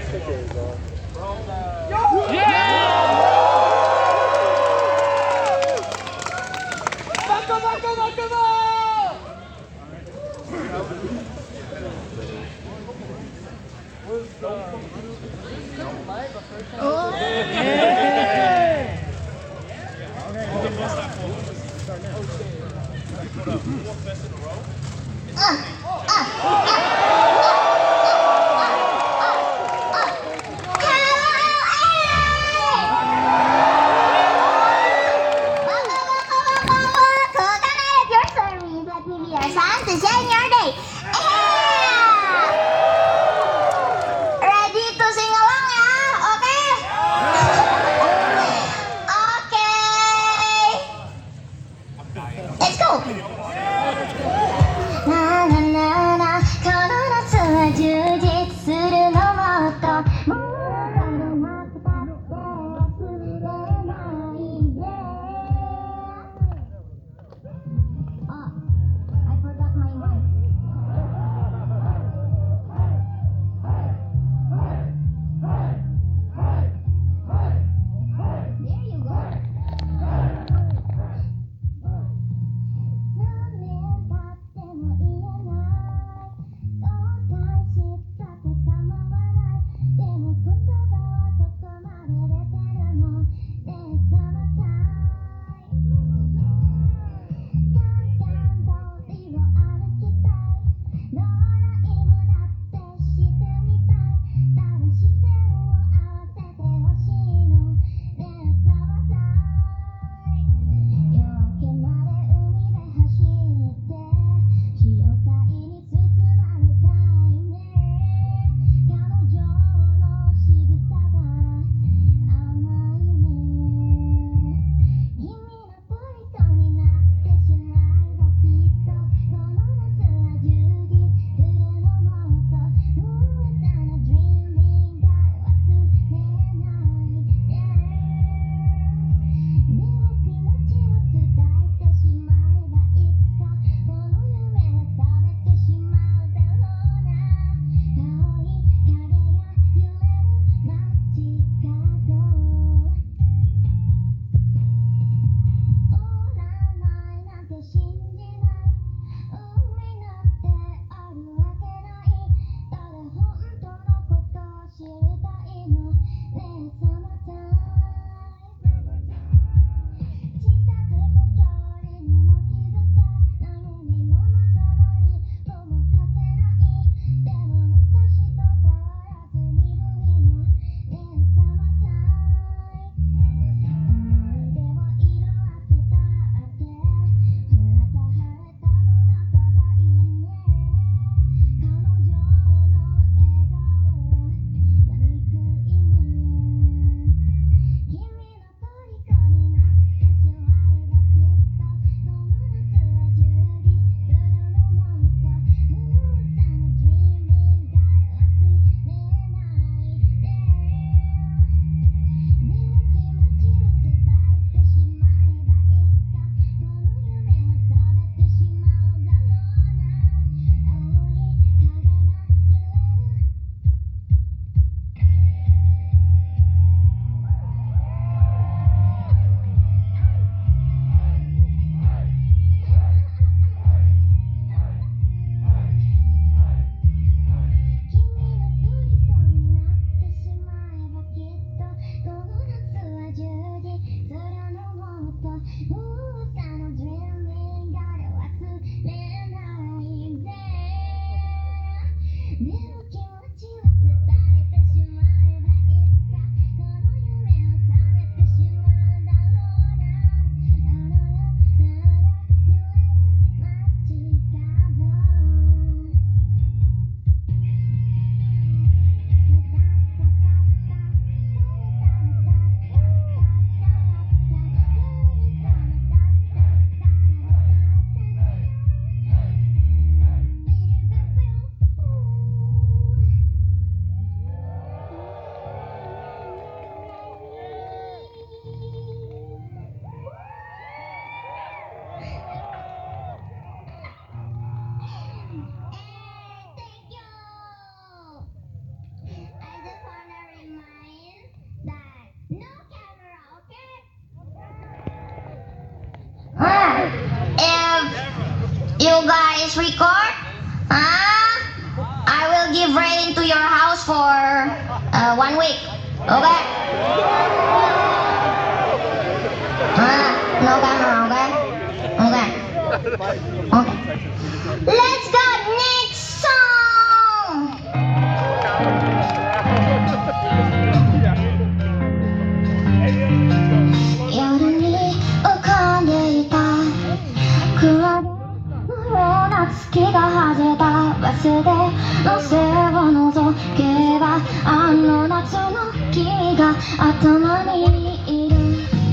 Let's go! Na na na na voice record? I will give rain to your house for 1 week. Okay? No camera, okay? Okay. Okay. Let's go next song.夜に浮かんでいた雲のような月が恥じたバスでの背を覗けばあの夏の君が頭にいる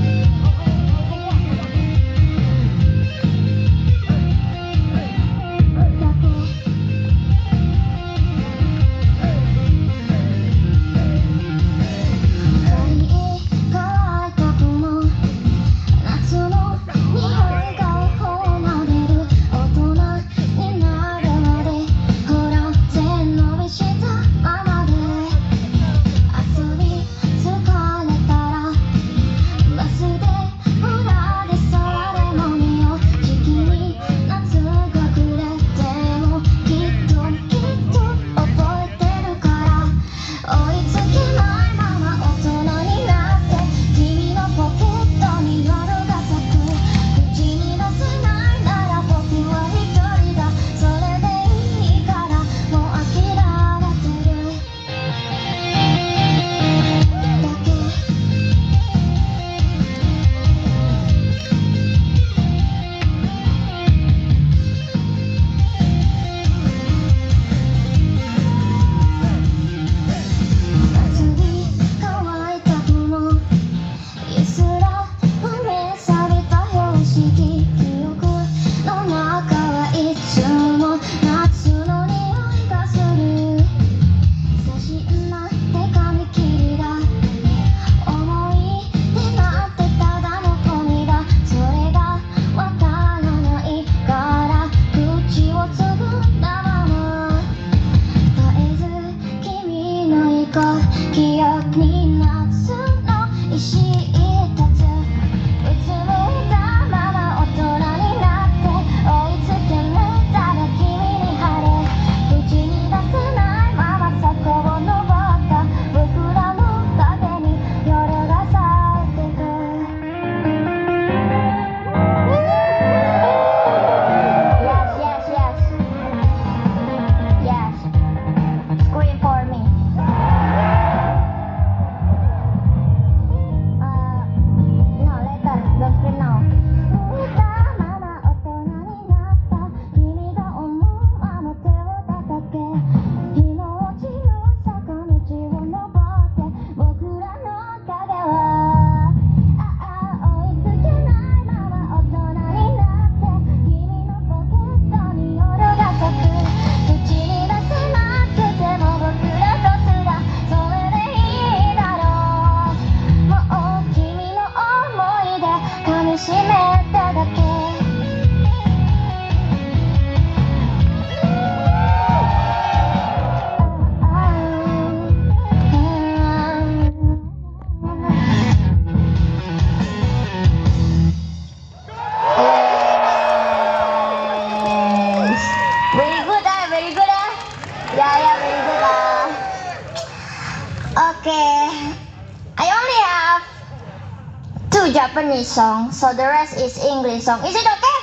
Japanese song, so the rest is English song. Is it okay?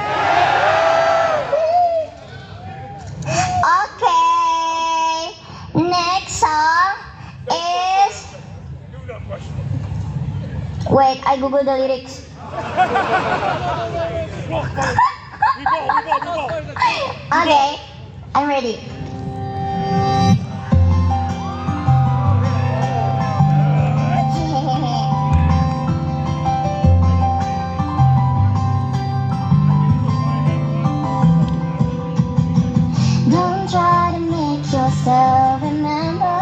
Yeah! Okay. Next song is. Wait, I Google the lyrics. Okay, I'm ready. Remember,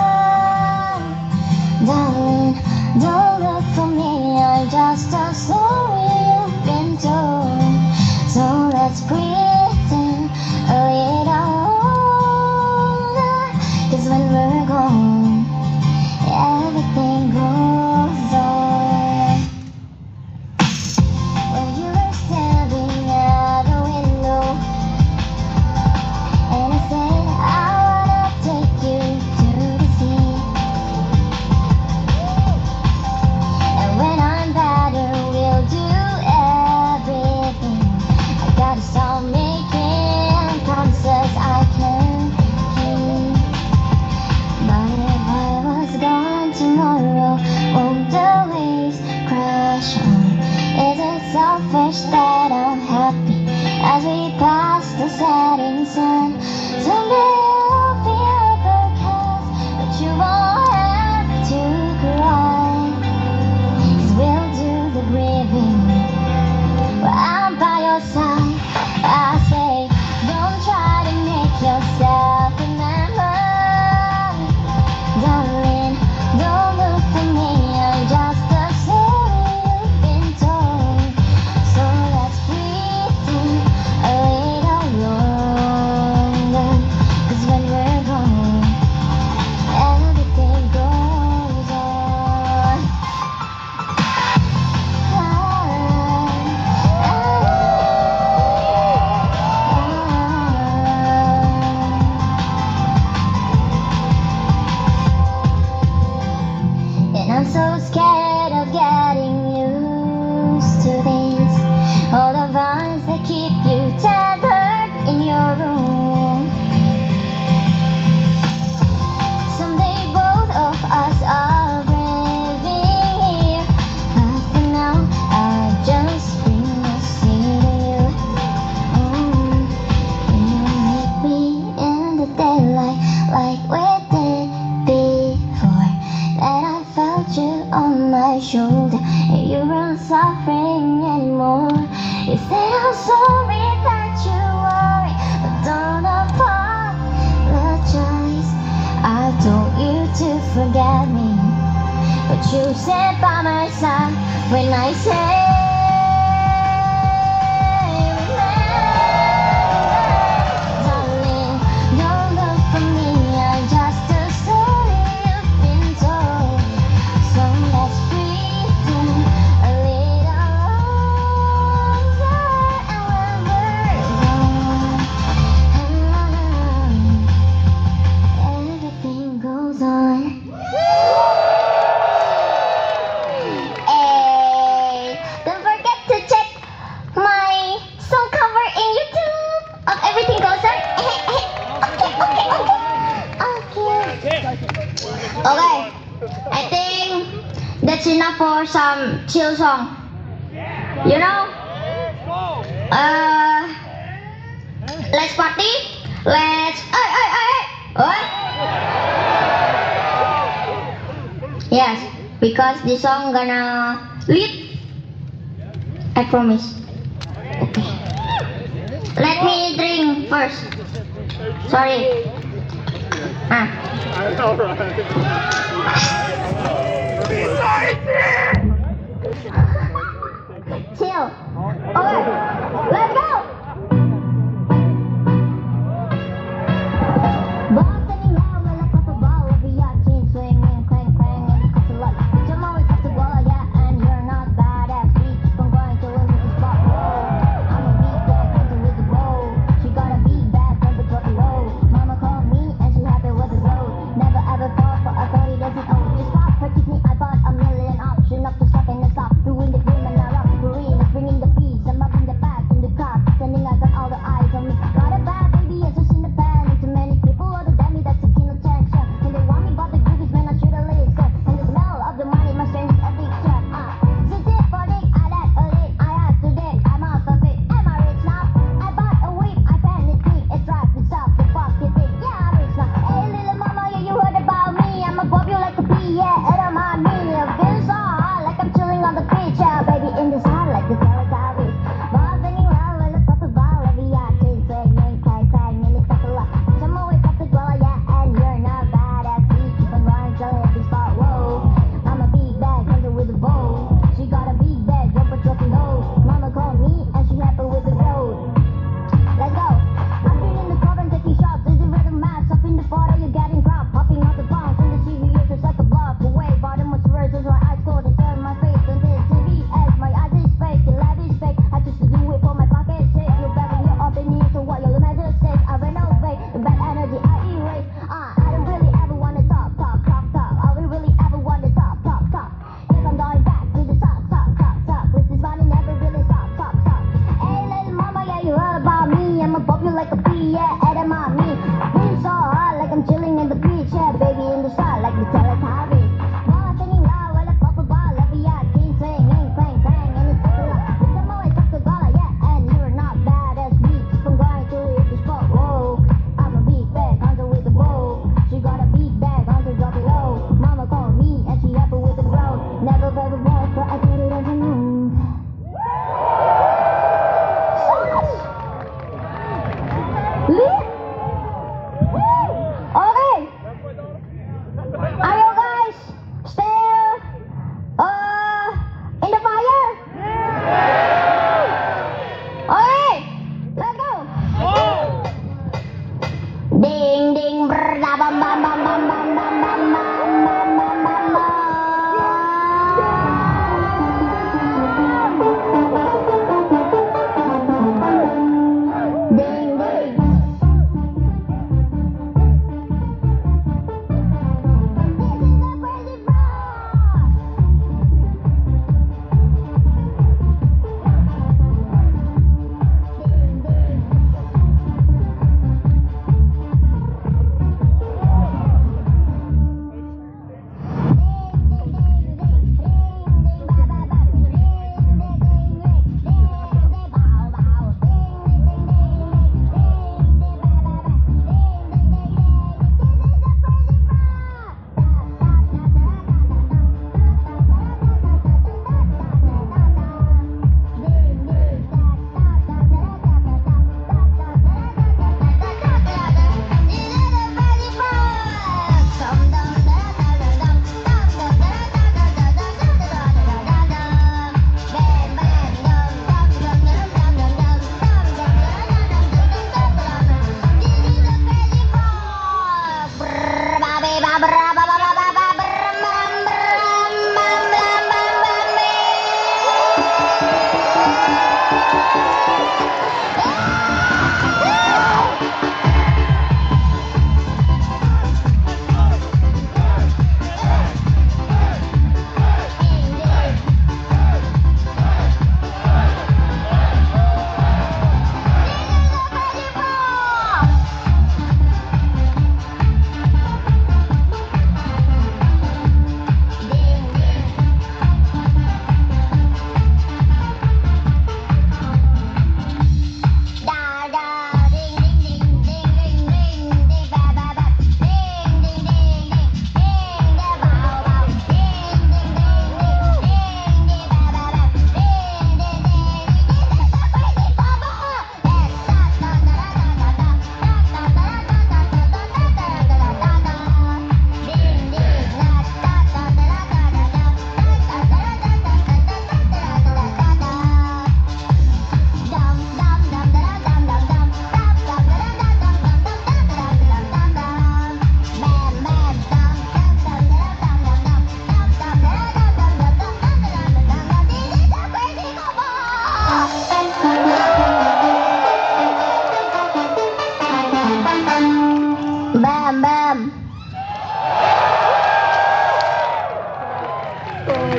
darling, don't look for me, I'm just a story you've been told. So let's pretend a little so scared of getting used to this. All the vines that keep you tethered in your room. Someday both of us are living here, but for now I just bring missing you. When you meet me in the daylight, like we did before, that I felt you on my shoulder, and you weren't suffering anymore. You said I'm sorry that you worry, but don't apologize. I told you to forget me, but you sat by my side when I say okay, I think that's enough for some chill song. You know? Let's party. Let's. What? Yes, because this song gonna lead. I promise. Okay. Let me drink first. Sorry. Chill. Okay, let's go. Boston now, we're like off a ball of a yacht, chain swinging, clang clang, and it's a lot. Jam always up to wall, yeah, and you're not badass. Beat keep on going till it's a spot. I'm a beat that comes with the roll. She gotta be bad, never drop it low. Mama called me and she happy with the road. Never ever fall for authority that's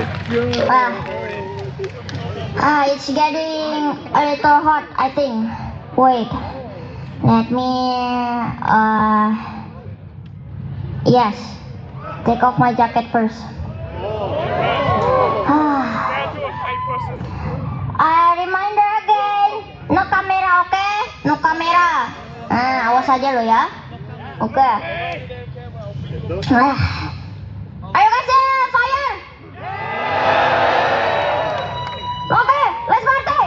It's getting a little hot, I think. Wait, let me. Yes, take off my jacket first. Reminder again, no camera, okay? No camera. Awas aja lo ya. Oke. Ayo guys, fire. Oke, let's party.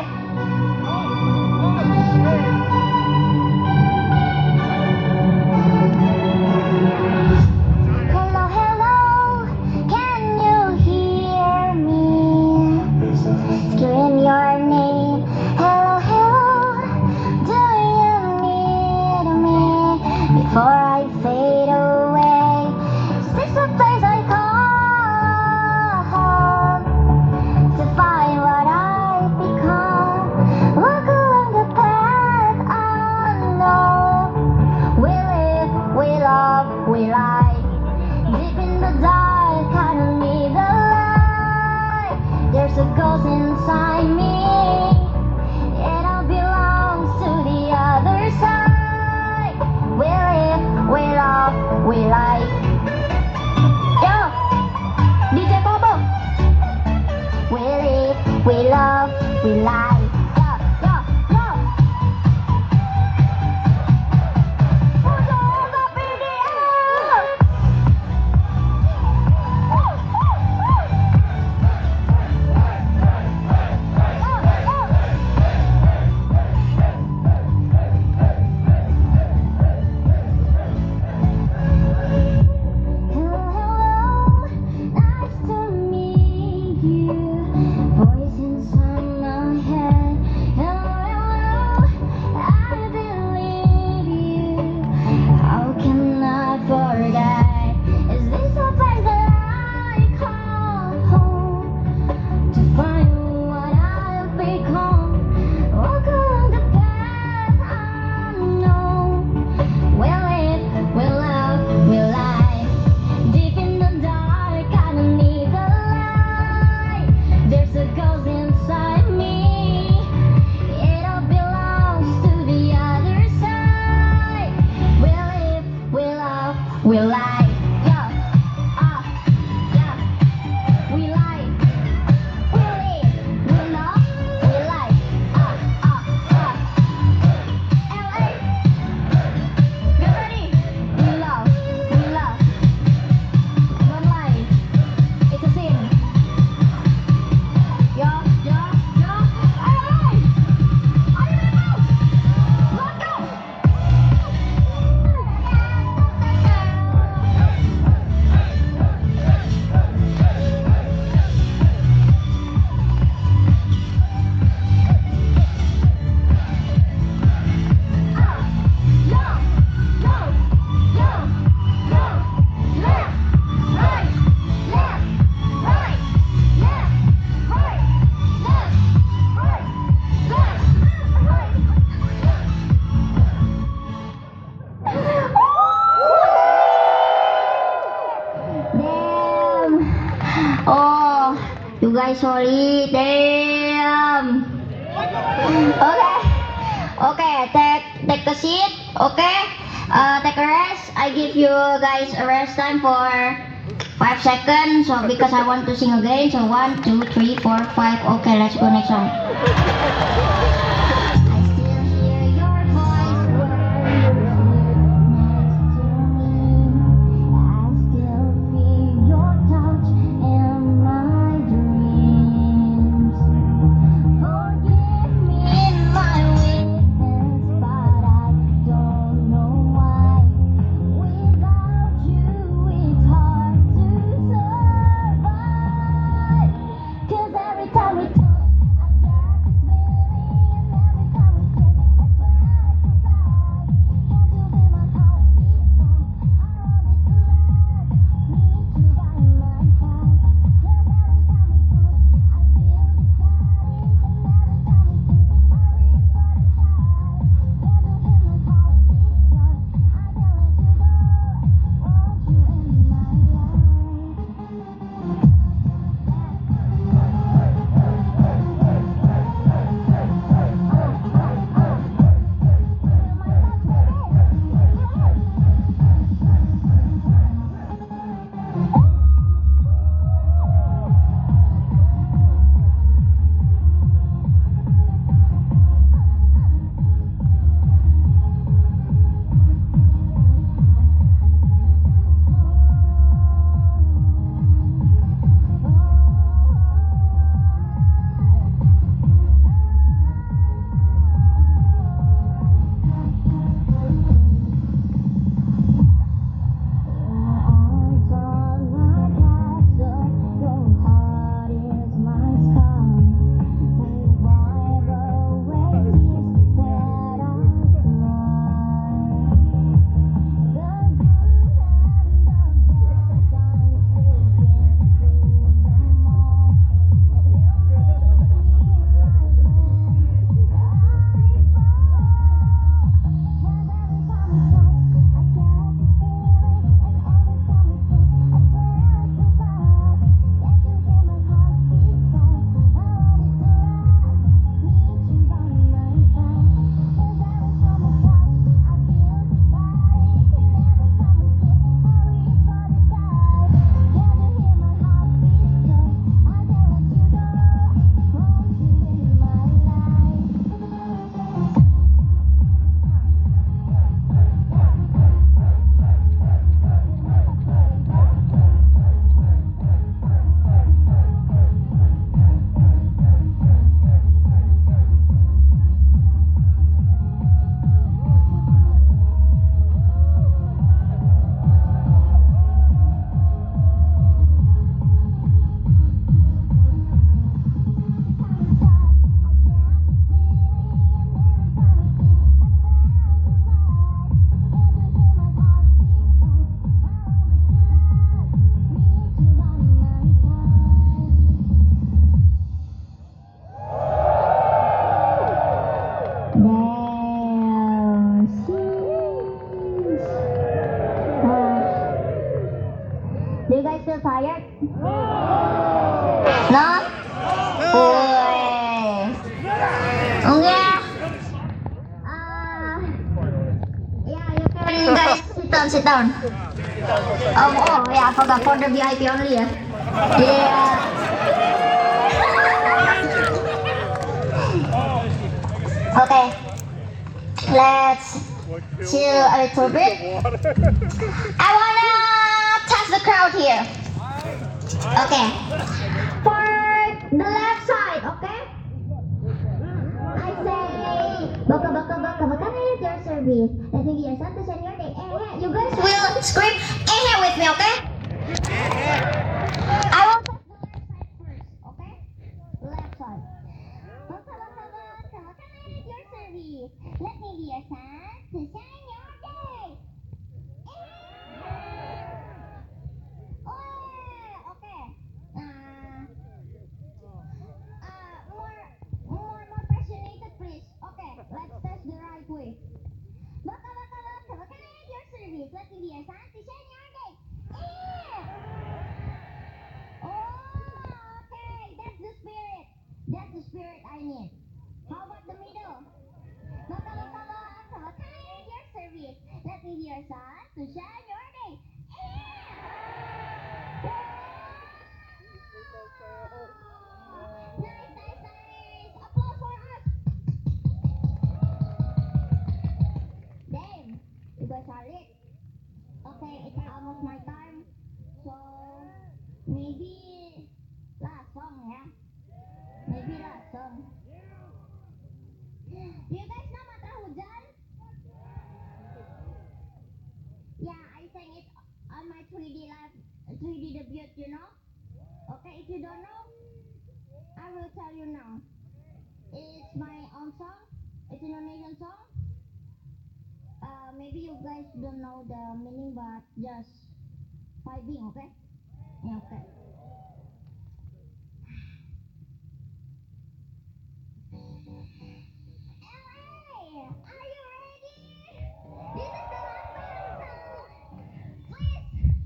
Hello, hello, can you hear me? Scream your name. Hello, hello, do you need me? Before I fade away, is this a place I call home? To find what I've become, walk along the path unknown. We live, we love, we lie. Deep in the dark, I don't need the light. There's a ghost inside me. It all belongs to the other side. We live, we love, we lie. Yo, DJ Bobo. We live, we love, we lie. Yo, yo, yo. Pojok ke PDL. Hello, hello, nice to meet you. Voice inside my head. Hello, hello, I believe you. How can I forget? Is this a place that I call home? To find what I've become, walk along the path unknown. We live, we love, we lie. Deep in the dark, I don't need the light. There's a ghost inside me. It all belongs to the other side. We live, we love, we lie. Yeah, yeah. We lie. We live, we love, we lie. LA. Get ready. We love, we love. Don't lie. It's a sin. Yo, yo, yo. Hey! Are you ready? Let's go! Damn. Oh, you guys sorry. Damn. Okay, take a seat. Okay, take a rest. I give you guys a rest time for 5 seconds. So because I want to sing again. So 1, 2, 3, 4, 5. Okay, let's go next song. I still hear your voice when you sit next to me. I still feel your touch in my dreams. Forgive me my weakness, but I don't know why. Without you, it's hard to survive. 'Cause every time we talk, I get this feeling spirit? No? Okay. Yeah, you can guys sit down. Oh yeah, I forgot for the VIP only ya. Yeah. Okay. Let's chill a little bit. I wanna touch the crowd here. Okay. For the left side, okay? I say, baka is your service. Let me be your son to send your day. You guys will scream with me, okay? I will touch the left side first, okay? Left side. Baka is your service. Let me be your son to shine your day. Okay. More passionate, please. Okay, let's test the right way. Baka is your service. Let me be your son to shine your day. Okay, that's the spirit. That's the spirit I need. How about the middle? Baka is your service. Let me be your son to shine your day. Nice. Applause for us. Damn, you guys are lit. Okay, it's almost my time. So, maybe last song, yeah? Maybe last song. Do you guys know Mantra Hujan? Yeah, I sang it on my 3D debut, you know? Okay, if you don't know, I will tell you now. It's my own song. It's an Indonesian song. Maybe you guys don't know the meaning, but just vibing, okay? Yeah, okay. LA, are you ready? This is the last battle. Please.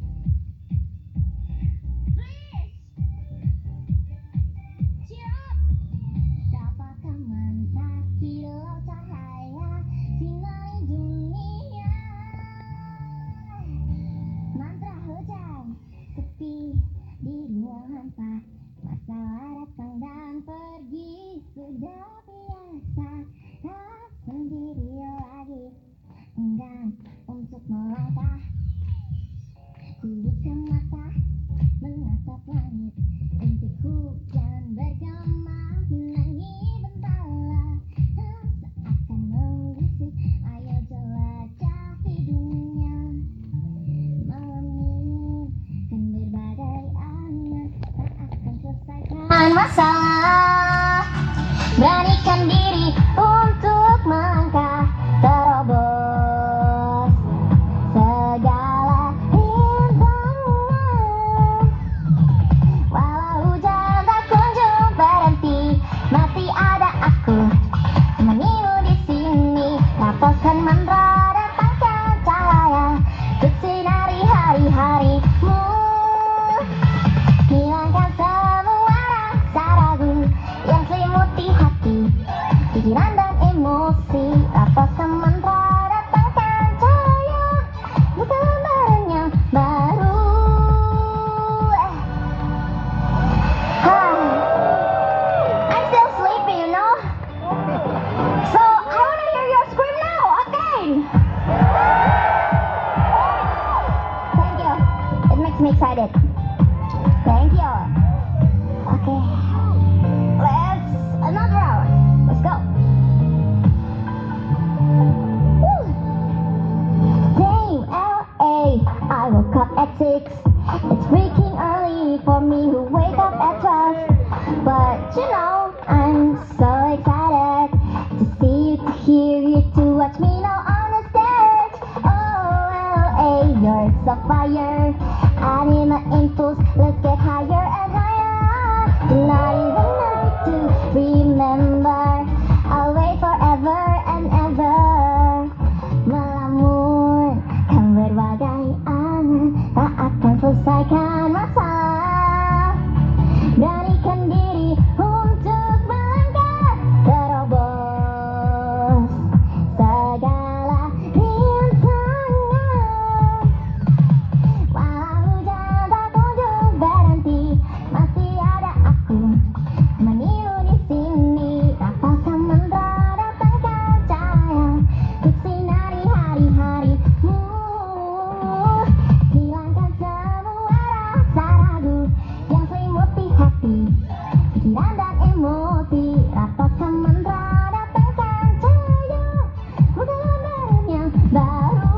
Cheer up. Dapatkah mentah kilau cahaya sinari dunia. Mantra hujan sepi di ruang hampa. Masalah datang dan pergi sudah biasa. Tak sendiri lagi, enggan untuk melangkah. Ku buka mata menatap langit. Rintik hujan bergema menangi bentala. Seakan menggusik, ayo jelajahi dunia. Malam ini kan berbagai anak, tak akan selesaikan masalah. Beranikan diri untuk melangkah, terobos segala rintangan. Walau hujan tak kunjung berhenti, masih ada aku menemanimu di sini. Rapatkan mantra, datangkan cahaya, untuk sinari hari-harimu. Hilangkan semua rasa ragu yang selimuti hati, pikiran dan emosi. Rapatkan mantra, datangkan cahaya, buka lembaran yang baru. I'm still sleepy, you know. So I want to hear your scream now, again. Thank you. It makes me excited. Thank you. Okay. Let's another round. Let's go. Woo. Dang, LA. I woke up at 6. It's freaking early for me who wake up at 12. But you know, I'm so excited to see you, to hear you, to watch me now on the stage. Oh, LA, you're so fire. I need my impulse, let's get higher and higher. Tonight is the night to remember. I'll wait forever and ever. Melamun kan berbagai angan, tak akan selesaikan masalah. hati. Pikiran dan emosi rapatkan mantra, datangkan cahaya, buka lembaran yang baru.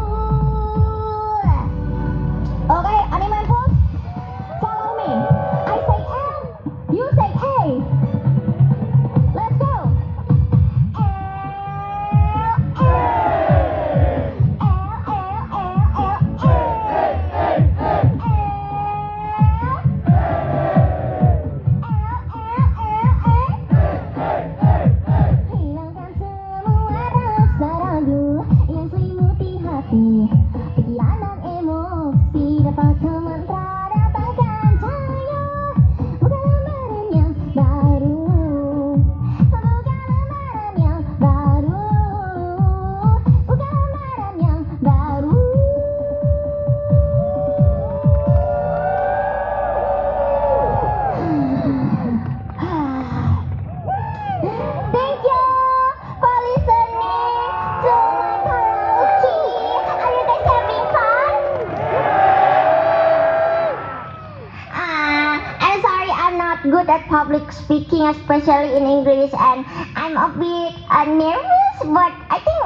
Okay, Animal Pulse, follow me. I say L, you say A. Let's go. Hilangkan semua rasa ragu yang selimuti hati. Pikiran dan emosi dapatkan mantra, datangkan cahaya, buka lembaran yang baru. Buka lembaran yang baru. Buka lembaran yang baru. Thank you for listening to my karaoke. Are you guys having fun? I'm sorry, I'm not good at public speaking, especially in English, and I'm a bit nervous. But I think,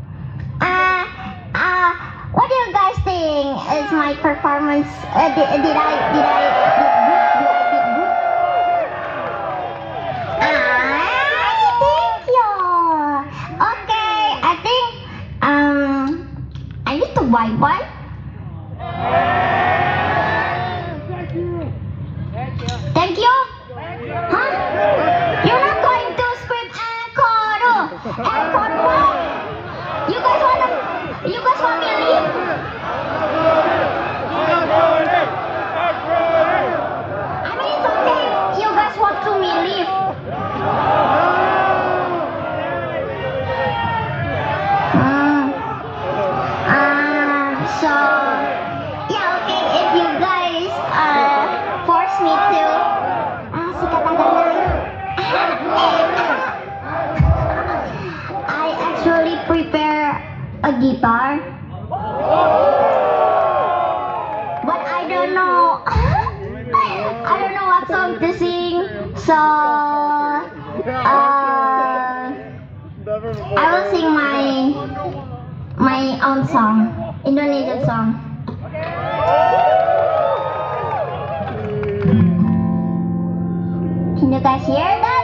what do you guys think? Is my performance? Did I did good? Thank you. Okay, I think I need to buy one. Thank you. Huh? You're not going to scream encore. Encore what? You guys want me to leave? I mean, it's okay. You guys want to me leave? So yeah, okay. If you guys force me to, sikat agak I actually prepare a guitar, but I don't know. I don't know what song to sing. So I will sing my own song, Indonesian song. Can you guys hear that?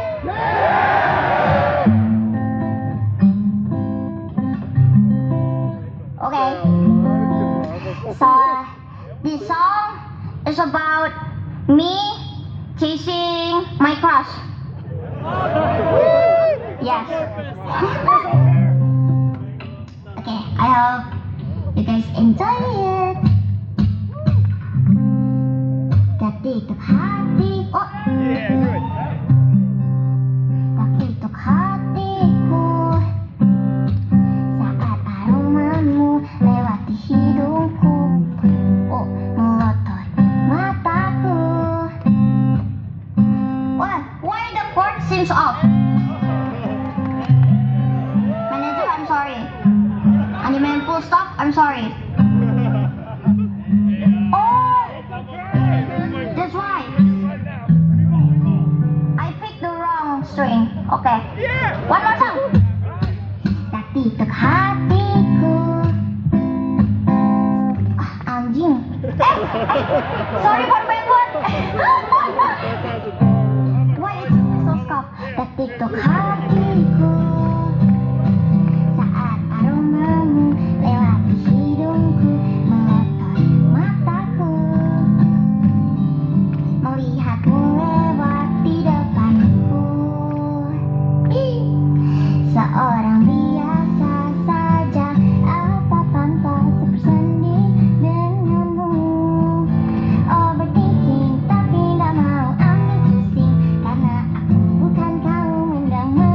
Okay. So this song is about me chasing my crush. Yes. Okay, I hope you guys enjoy it. Ketik hati, oh. Ketik hatiku saat aromamu lewati hidungku, oh, melotot mataku. Why the chord seems off? Manager, I'm sorry. Animal full stop, I'm sorry. Oh, that's right. I picked the wrong string. Okay. One more song. Ketik hatiku. Anjing. Sorry for backward. Why is it so scuff? Ketik hatiku saat aromamu lewati hidungku, melotot mataku, melihatmu lewat di depanku. Seorang biasa saja, apa pantas bersanding denganmu. Overthinking tapi gak mau ambil pusing, karena aku bukan kau mendang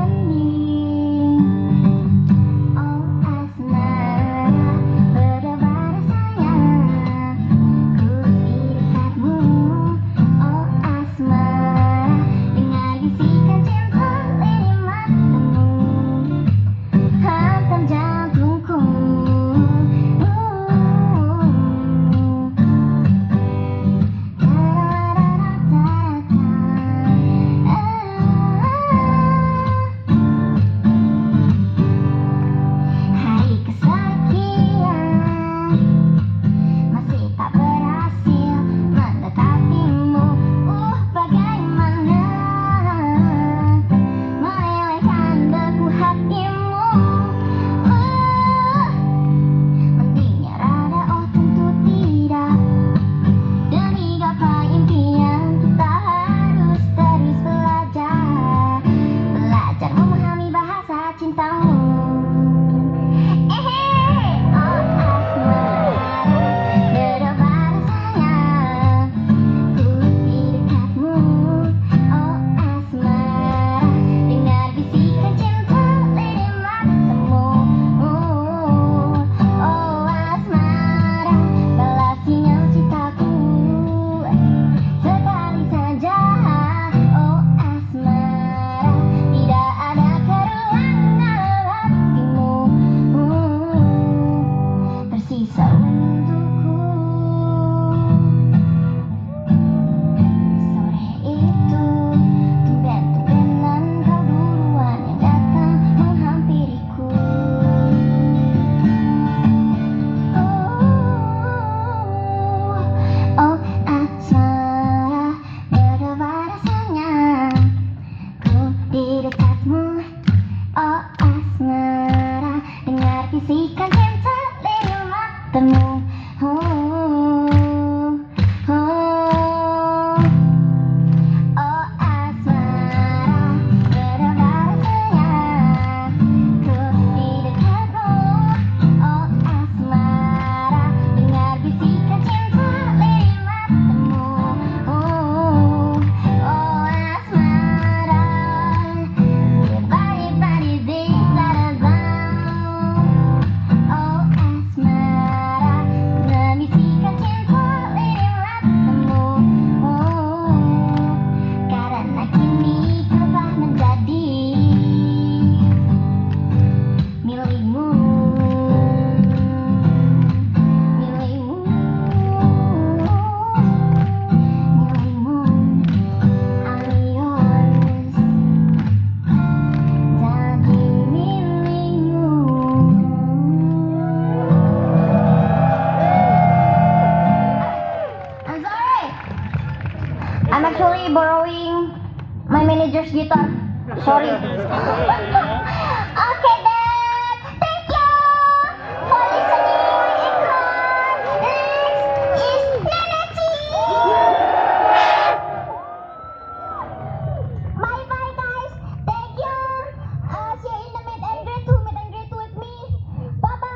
actually borrowing my manager's guitar. Sorry. Okay then. Thank you for listening my encore. Next is Nenechi. Bye bye guys. Thank you. See you in the meet and greet. Meet and greet with me. Bye bye.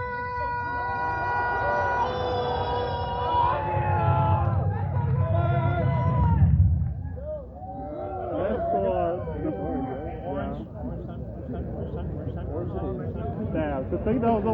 Dạ, tôi tính đâu